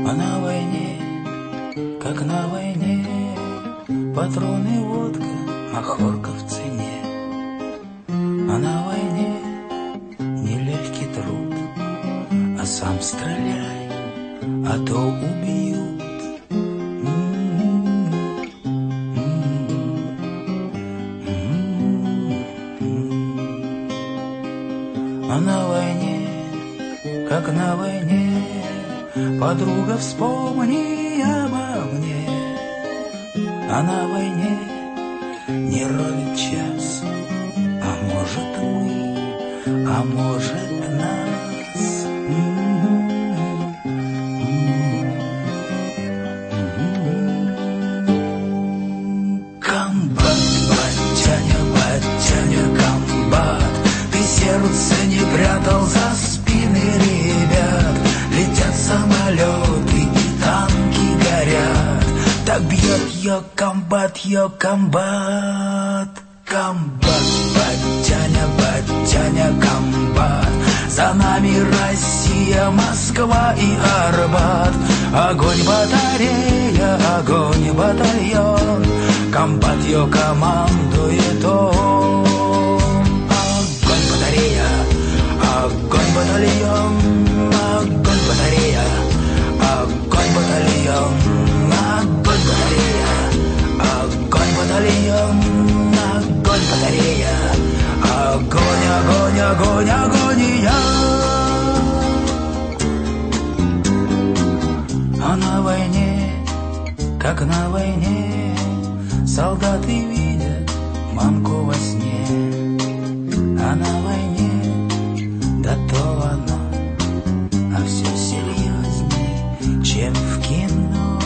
А на войне, как на войне, патроны, водка, махорка в цене. А на войне нелегкий труд, а сам стреляй, а то убьют. А на войне, как на войне, подруга, вспомни обо мне. А на войне не ровен час, а может мы, а может нас. Комбат, батяня, комбат, ты сердце не прятал за спины ребят. Летят самолеты и танки горят. Так бьет ее комбат, комбат, батяня, комбат. За нами Россия, Москва и Арбат. Огонь батарея, огонь батальон, комбат ее командует он. Огонь батарея, огонь батальон, огонь батарея, огонь батальон, огонь батарея, огонь батальон, огонь батарея, огонь, огонь, огонь, агония. А на войне, как на войне, солдаты видят мамку во сне. А на войне, да то оно, а все серьезней, чем в кино.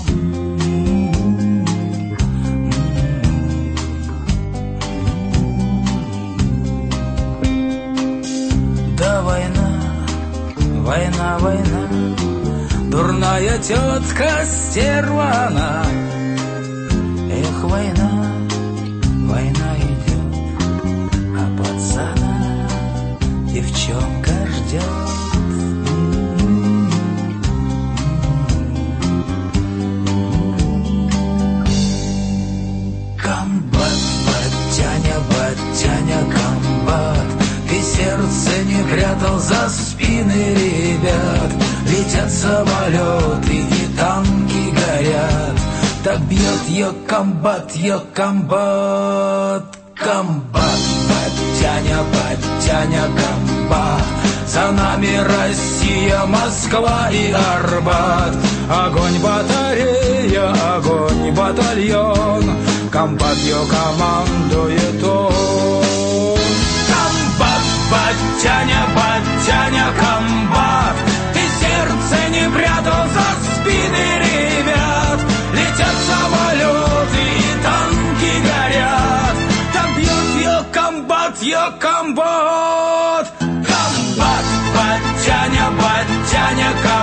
Да война, дурная тетка стерва она. Эх, война идет, а пацана девчонка ждет. Комбат, батяня, комбат, ты сердце не прятал за спины ребят. Летят самолеты и танки горят. Так бьет ее комбат, комбат, батяня, комбат. За нами Россия, Москва и Арбат. Огонь батарея, огонь батальон, комбат ее командует он. Комбат, батяня, комбат, ты сердце не прятал за спины ребят. Летят самолеты и танки горят. Так бьет ее комбат, комбат, батяня, комбат.